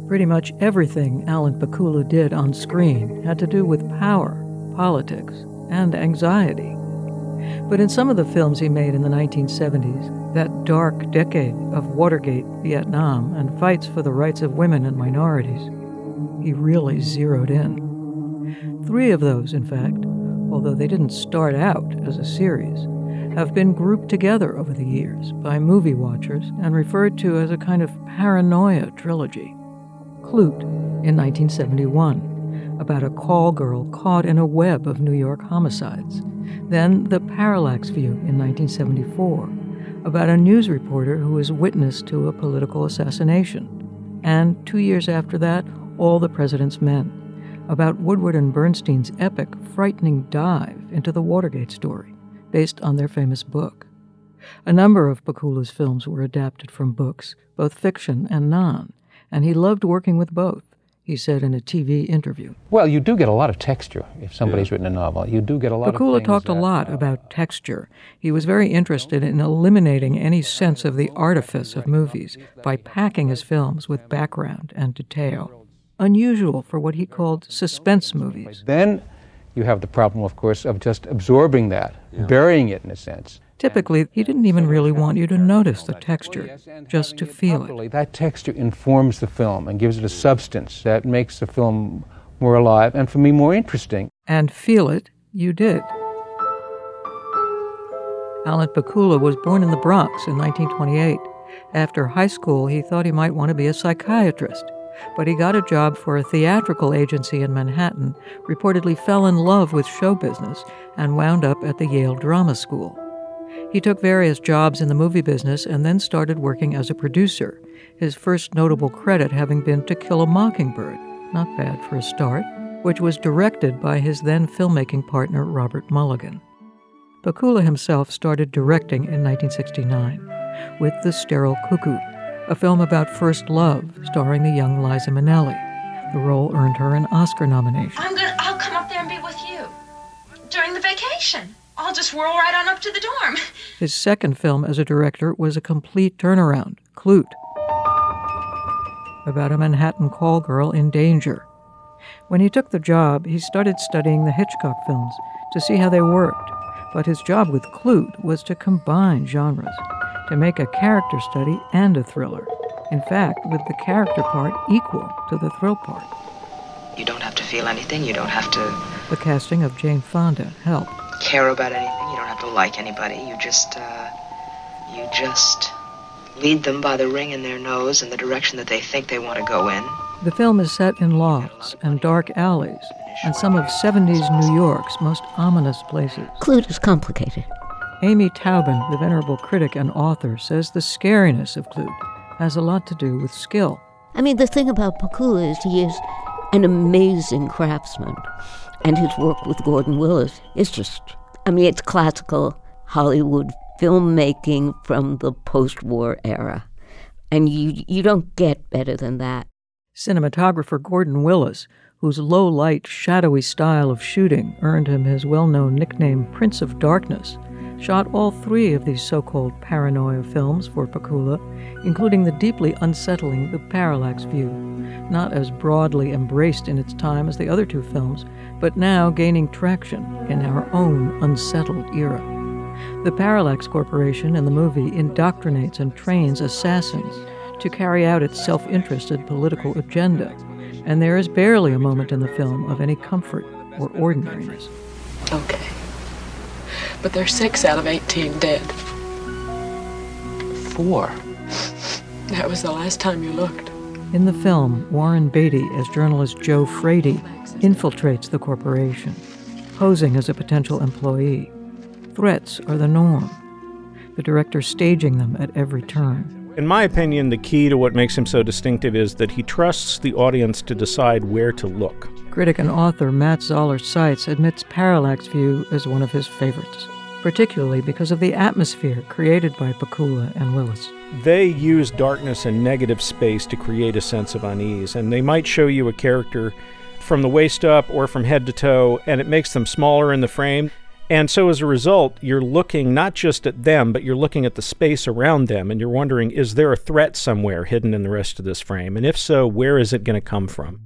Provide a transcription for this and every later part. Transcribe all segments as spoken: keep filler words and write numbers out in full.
Pretty much everything Alan Pakula did on screen had to do with power, politics, and anxiety. But in some of the films he made in the nineteen seventies, that dark decade of Watergate, Vietnam, and fights for the rights of women and minorities, he really zeroed in. Three of those, in fact, although they didn't start out as a series, have been grouped together over the years by movie watchers and referred to as a kind of paranoia trilogy. Klute in nineteen seventy-one, about a call girl caught in a web of New York homicides. Then The Parallax View in nineteen seventy-four, about a news reporter who was witness to a political assassination. And two years after that, All the President's Men, about Woodward and Bernstein's epic, frightening dive into the Watergate story, based on their famous book. A number of Pakula's films were adapted from books, both fiction and non, and he loved working with both, he said in a T V interview. Well, you do get a lot of texture if somebody's yeah. written a novel. You do get a lot Pakula of talked that, a lot uh, about texture. He was very interested in eliminating any sense of the artifice of movies by packing his films with background and detail. Unusual for what he called suspense movies. Then you have the problem, of course, of just absorbing that, yeah. burying it in a sense. Typically, he didn't even really want you to notice the texture, just to feel it. That texture informs the film and gives it a substance that makes the film more alive and, for me, more interesting. And feel it, you did. Alan Pakula was born in the Bronx in nineteen twenty-eight. After high school, he thought he might want to be a psychiatrist, but he got a job for a theatrical agency in Manhattan, reportedly fell in love with show business, and wound up at the Yale Drama School. He took various jobs in the movie business and then started working as a producer, his first notable credit having been To Kill a Mockingbird, not bad for a start, which was directed by his then filmmaking partner Robert Mulligan. Pakula himself started directing in nineteen sixty-nine with The Sterile Cuckoo, a film about first love starring the young Liza Minnelli. The role earned her an Oscar nomination. I'm gonna, I'll come up there and be with you during the vacation. I'll just whirl right on up to the dorm. His second film as a director was a complete turnaround, Klute, about a Manhattan call girl in danger. When he took the job, he started studying the Hitchcock films to see how they worked. But his job with Klute was to combine genres, to make a character study and a thriller. In fact, with the character part equal to the thrill part. You don't have to feel anything. You don't have to... The casting of Jane Fonda helped. Care about anything. You don't have to like anybody. You just, uh, you just lead them by the ring in their nose in the direction that they think they want to go in. The film is set in lofts and dark alleys and some of seventies New York's most ominous places. Klute is complicated. Amy Taubin, the venerable critic and author, says the scariness of Klute has a lot to do with skill. I mean, the thing about Pakula is he is an amazing craftsman. And his work with Gordon Willis is just, I mean, it's classical Hollywood filmmaking from the post-war era. And you you don't get better than that. Cinematographer Gordon Willis, whose low-light, shadowy style of shooting earned him his well-known nickname Prince of Darkness, shot all three of these so-called paranoia films for Pakula, including the deeply unsettling The Parallax View, not as broadly embraced in its time as the other two films, but now gaining traction in our own unsettled era. The Parallax Corporation in the movie indoctrinates and trains assassins to carry out its self-interested political agenda, and there is barely a moment in the film of any comfort or ordinariness. Okay. But there's six out of eighteen dead. Four. That was the last time you looked. In the film, Warren Beatty, as journalist Joe Frady, infiltrates the corporation, posing as a potential employee. Threats are the norm, the director staging them at every turn. In my opinion, the key to what makes him so distinctive is that he trusts the audience to decide where to look. Critic and author Matt Zoller Seitz admits Parallax View as one of his favorites, particularly because of the atmosphere created by Pakula and Willis. They use darkness and negative space to create a sense of unease, and they might show you a character from the waist up or from head to toe, and it makes them smaller in the frame. And so as a result, you're looking not just at them, but you're looking at the space around them, and you're wondering, is there a threat somewhere hidden in the rest of this frame? And if so, where is it going to come from?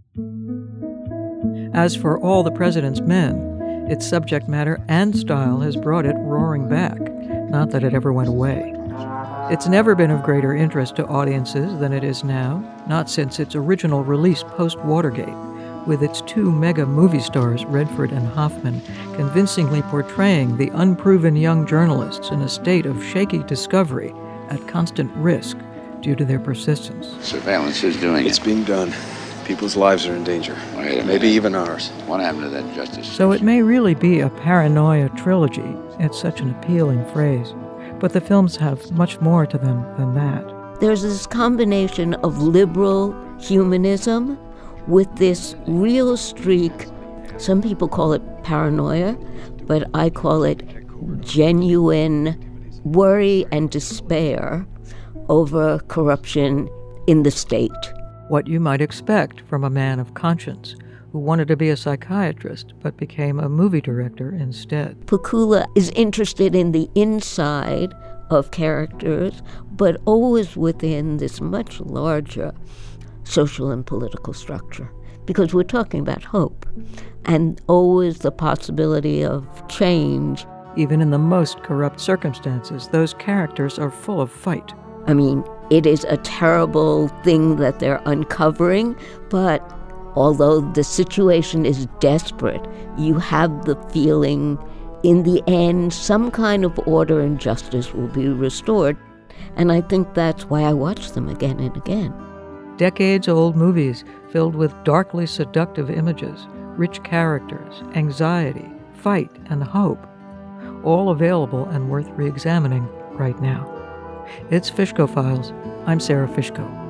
As for All the President's Men, its subject matter and style has brought it roaring back, not that it ever went away. It's never been of greater interest to audiences than it is now, not since its original release post-Watergate, with its two mega movie stars, Redford and Hoffman, convincingly portraying the unproven young journalists in a state of shaky discovery at constant risk due to their persistence. Surveillance is doing it's it. It's being done. People's lives are in danger. Wait a Maybe minute. even ours. What happened to that Justice? So it may really be a paranoia trilogy. It's such an appealing phrase. But the films have much more to them than that. There's this combination of liberal humanism with this real streak. Some people call it paranoia, but I call it genuine worry and despair over corruption in the state. What you might expect from a man of conscience who wanted to be a psychiatrist but became a movie director instead. Pakula is interested in the inside of characters, but always within this much larger social and political structure, because we're talking about hope and always the possibility of change. Even in the most corrupt circumstances, those characters are full of fight. I mean, it is a terrible thing that they're uncovering, but although the situation is desperate, you have the feeling in the end some kind of order and justice will be restored. And I think that's why I watch them again and again. Decades-old movies filled with darkly seductive images, rich characters, anxiety, fight, and hope, all available and worth re-examining right now. It's Fishko Files. I'm Sarah Fishko.